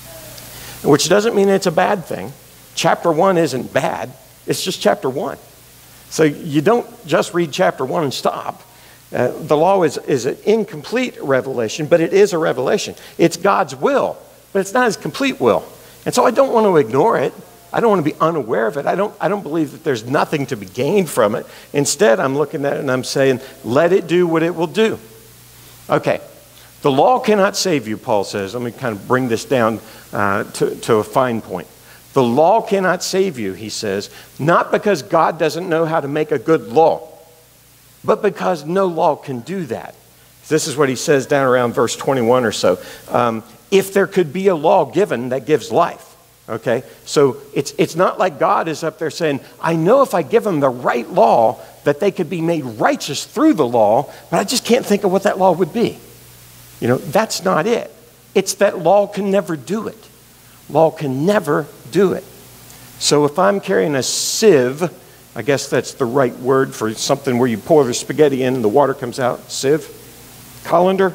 Which doesn't mean it's a bad thing. Chapter one isn't bad. It's just chapter one. So you don't just read chapter one and stop. Uh, the law is, is an incomplete revelation, but it is a revelation. It's God's will, but it's not his complete will. And so I don't want to ignore it. I don't want to be unaware of it. I don't, I don't believe that there's nothing to be gained from it. Instead, I'm looking at it and I'm saying, let it do what it will do. Okay, the law cannot save you, Paul says. Let me kind of bring this down uh, to, to a fine point. The law cannot save you, he says, not because God doesn't know how to make a good law, but because no law can do that. This is what he says down around verse twenty-one or so. Um, if there could be a law given that gives life, okay? So it's, it's not like God is up there saying, I know if I give them the right law that they could be made righteous through the law, but I just can't think of what that law would be. You know, that's not it. It's that law can never do it. Law can never do it. So if I'm carrying a sieve, I guess that's the right word for something where you pour the spaghetti in and the water comes out, sieve, colander,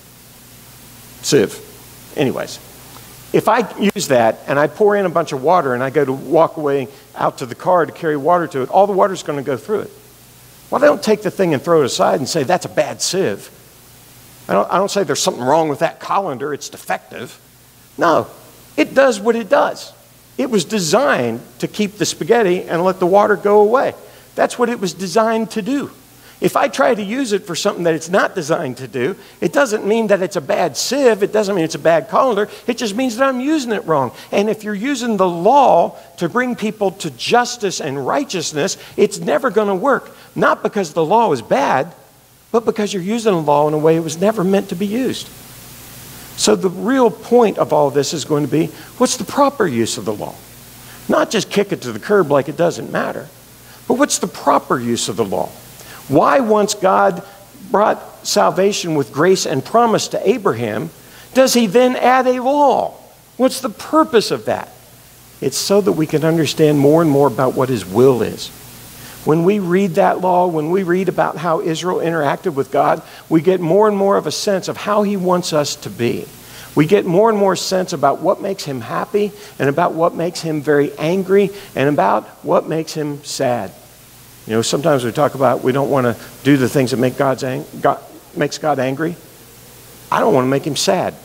sieve. Anyways, if I use that and I pour in a bunch of water and I go to walk away out to the car to carry water to it, all the water's going to go through it. Well, I don't take the thing and throw it aside and say that's a bad sieve. I don't, I don't say there's something wrong with that colander, it's defective. No, it does what it does. It was designed to keep the spaghetti and let the water go away. That's what it was designed to do. If I try to use it for something that it's not designed to do, it doesn't mean that it's a bad sieve. It doesn't mean it's a bad colander. It just means that I'm using it wrong. And if you're using the law to bring people to justice and righteousness, it's never going to work. Not because the law is bad, but because you're using the law in a way it was never meant to be used. So the real point of all this is going to be, what's the proper use of the law? Not just kick it to the curb like it doesn't matter, but what's the proper use of the law? Why, once God brought salvation with grace and promise to Abraham, does he then add a law? What's the purpose of that? It's so that we can understand more and more about what his will is. When we read that law, when we read about how Israel interacted with God, we get more and more of a sense of how he wants us to be. We get more and more sense about what makes him happy and about what makes him very angry and about what makes him sad. You know, sometimes we talk about we don't want to do the things that make God's ang- God, makes God angry. I don't want to make him sad.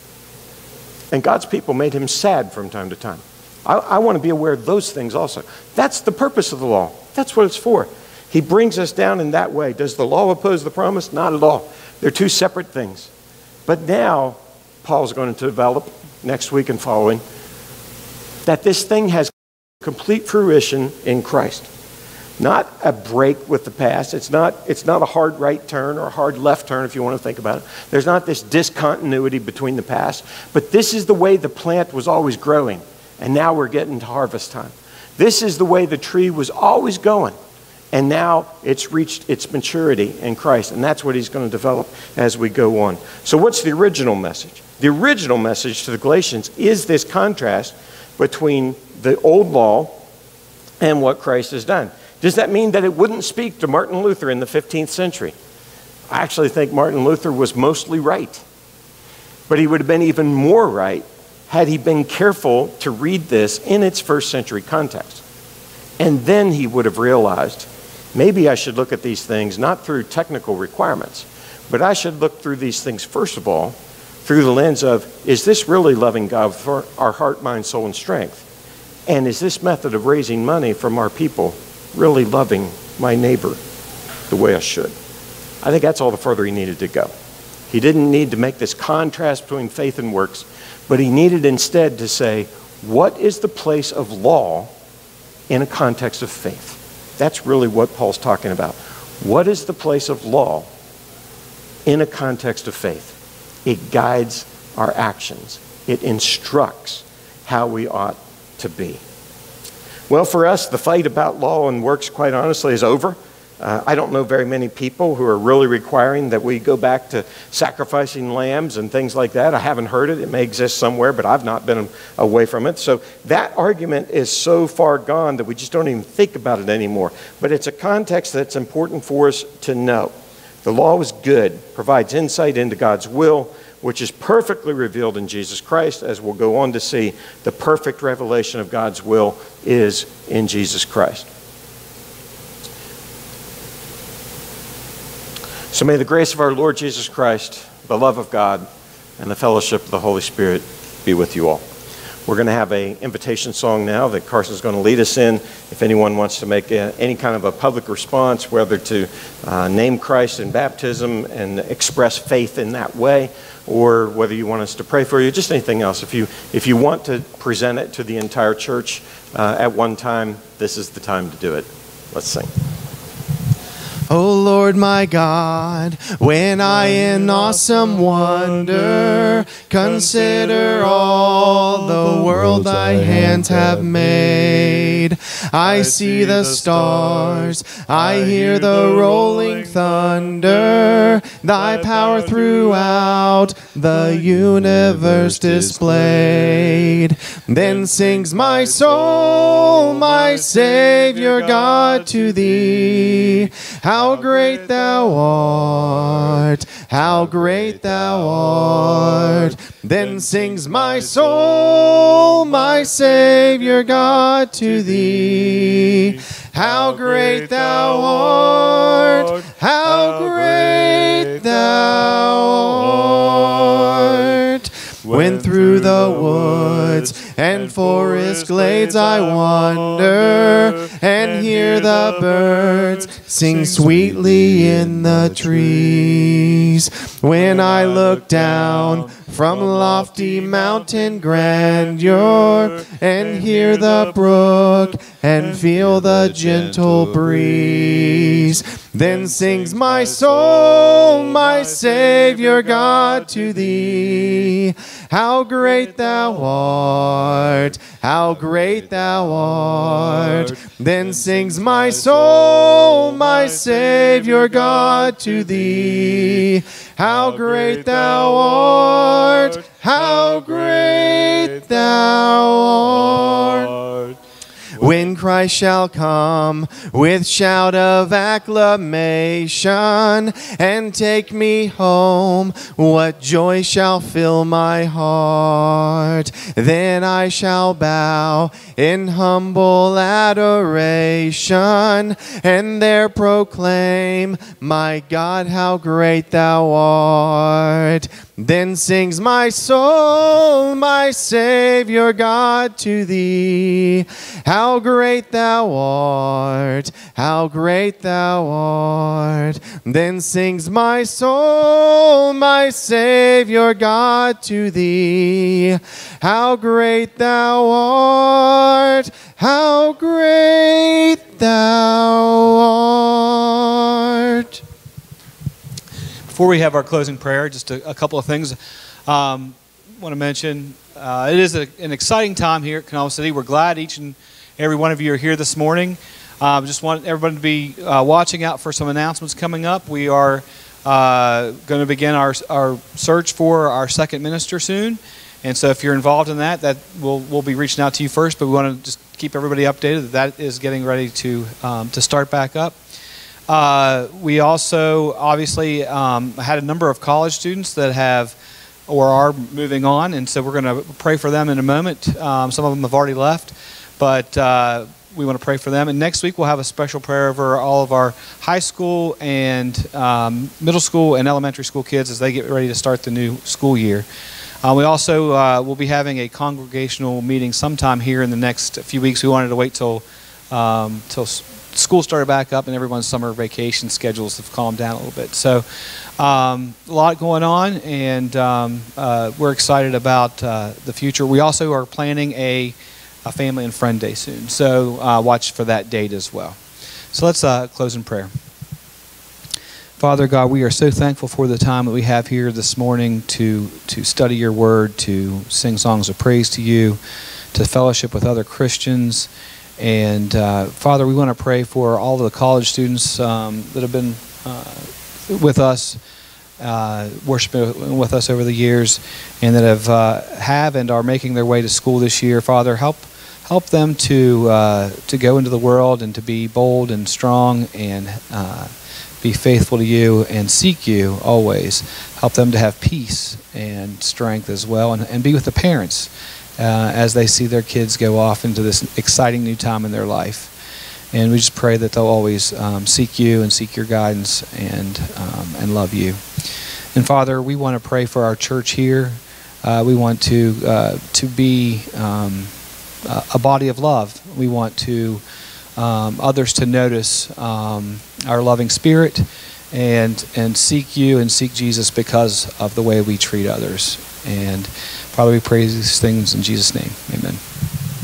And God's people made him sad from time to time. I, I want to be aware of those things also. That's the purpose of the law. That's what it's for. He brings us down in that way. Does the law oppose the promise? Not at all. They're two separate things. But now, Paul's going to develop next week and following that this thing has complete fruition in Christ. Not a break with the past. It's not, it's not a hard right turn or a hard left turn if you want to think about it. There's not this discontinuity between the past. But this is the way the plant was always growing. And now we're getting to harvest time. This is the way the tree was always going. And now it's reached its maturity in Christ. And that's what he's going to develop as we go on. So what's the original message? The original message to the Galatians is this contrast between the old law and what Christ has done. Does that mean that it wouldn't speak to Martin Luther in the fifteenth century? I actually think Martin Luther was mostly right. But he would have been even more right had he been careful to read this in its first century context. And then he would have realized, maybe I should look at these things not through technical requirements, but I should look through these things, first of all, through the lens of, is this really loving God for our heart, mind, soul, and strength? And is this method of raising money from our people really loving my neighbor the way I should? I think that's all the further he needed to go. He didn't need to make this contrast between faith and works, but he needed instead to say, what is the place of law in a context of faith? That's really what Paul's talking about. What is the place of law in a context of faith? It guides our actions. It instructs how we ought to be. Well, for us, the fight about law and works, quite honestly, is over. Uh, I don't know very many people who are really requiring that we go back to sacrificing lambs and things like that. I haven't heard it. It may exist somewhere, but I've not been away from it. So that argument is so far gone that we just don't even think about it anymore. But it's a context that's important for us to know. The law is good, provides insight into God's will, which is perfectly revealed in Jesus Christ. As we'll go on to see, the perfect revelation of God's will is in Jesus Christ. So may the grace of our Lord Jesus Christ, the love of God, and the fellowship of the Holy Spirit be with you all. We're going to have an invitation song now that Carson's going to lead us in. If anyone wants to make a, any kind of a public response, whether to uh, name Christ in baptism and express faith in that way, or whether you want us to pray for you, just anything else. If you, if you want to present it to the entire church uh, at one time, this is the time to do it. Let's sing. O Lord my God, when I in awesome wonder consider all the world thy hands have made, I see the stars, I hear the rolling thunder, thy power throughout the universe displayed. Then sings my soul, my Savior God, to thee. How great thou art, how great thou art. Then sings my soul, my Savior God, to thee. How great thou art, how great thou art. When through the woods and forest glades I wander, and hear the birds sing sweetly in the trees. When I look down from lofty mountain grandeur, and hear the brook and feel the gentle breeze, then sings my soul, my Savior God, to thee. How great thou art, how great thou art. Then sings my soul, my Savior God, to thee. How great thou art, how great thou art. When Christ shall come with shout of acclamation and take me home, what joy shall fill my heart. Then I shall bow in humble adoration and there proclaim, my God, how great thou art. Then sings my soul, my Savior God, to thee. How great thou art, how great thou art. Then sings my soul, my Savior God, to thee. How great thou art, how great thou art. Before we have our closing prayer, just a, a couple of things I um, want to mention. Uh, it is a, an exciting time here at Kanawha City. We're glad each and every one of you are here this morning. I uh, just want everybody to be uh, watching out for some announcements coming up. We are uh, going to begin our, our search for our second minister soon. And so if you're involved in that, that we'll, we'll be reaching out to you first, but we want to just keep everybody updated that that is getting ready to, um, to start back up. Uh, we also obviously um, had a number of college students that have or are moving on, and so we're going to pray for them in a moment. Um, some of them have already left, but uh, we want to pray for them. And next week we'll have a special prayer over all of our high school and um, middle school and elementary school kids as they get ready to start the new school year. Uh, we also uh, will be having a congregational meeting sometime here in the next few weeks. We wanted to wait till um, till school started back up and everyone's summer vacation schedules have calmed down a little bit. So um, a lot going on, and um, uh, we're excited about uh, the future. We also are planning a, a family and friend day soon, so uh, watch for that date as well. So let's uh, close in prayer. Father God, we are so thankful for the time that we have here this morning to, to study your word, to sing songs of praise to you, to fellowship with other Christians. And uh, Father, we want to pray for all of the college students um, that have been uh, with us, uh, worshiping with us over the years, and that have uh, have and are making their way to school this year. Father, help help them to uh, to go into the world and to be bold and strong and uh, be faithful to you and seek you always. Help them to have peace and strength as well, and, and be with the parents Uh, as they see their kids go off into this exciting new time in their life. And we just pray that they'll always um, seek you and seek your guidance and um, and love you. And Father, we want to pray for our church here. Uh, we want to uh, to be um, a body of love. We want to um, others to notice um, our loving spirit and and seek you and seek Jesus because of the way we treat others. And Father, we pray these things in Jesus' name. Amen.